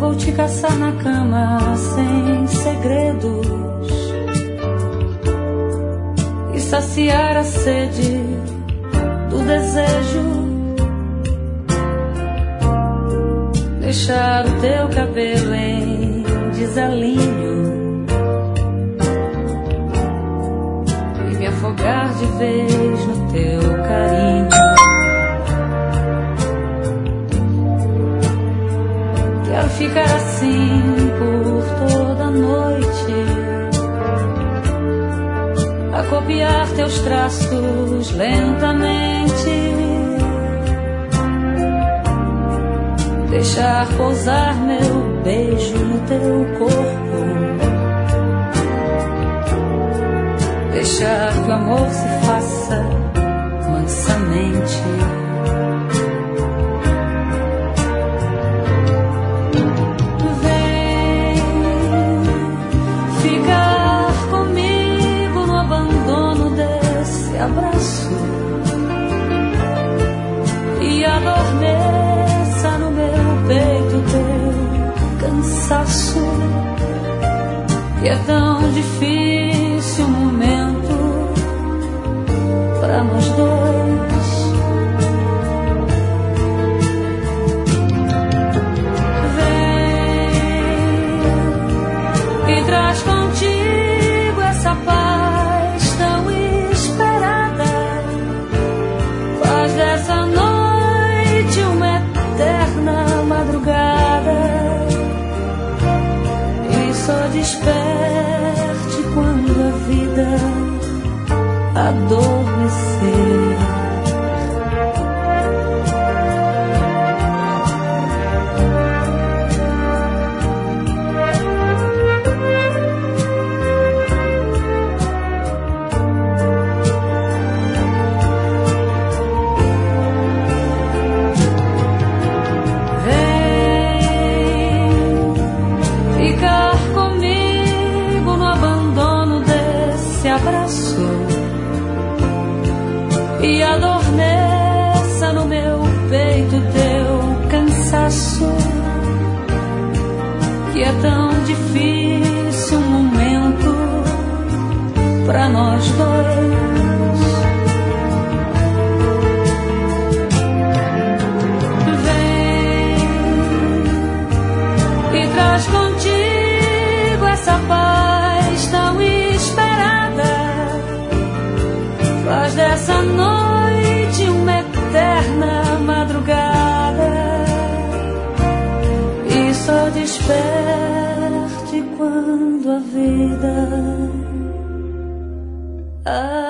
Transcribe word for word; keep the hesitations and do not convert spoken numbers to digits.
Vou te caçar na cama sem segredos e saciar a sede do desejo. Deixar o teu cabelo em desalinho e me afogar de vez no teu carinho. Quero ficar assim por toda a noite, a copiar teus traços lentamente, deixar pousar meu beijo no teu corpo, deixar que o amor se faça mansamente. Abraço e adormeça no meu peito teu cansaço, que é tão difícil o momento pra nós dois. Vem e traz contigo essa paz dessa noite, uma eterna madrugada, e só desperte quando a vida adormecer. Abraço e adormeça no meu peito teu cansaço, que é tão difícil um momento pra nós dois. Vem e traz contigo essa paz tão esperada, faz dessa noite uma eterna madrugada, e só desperte quando a vida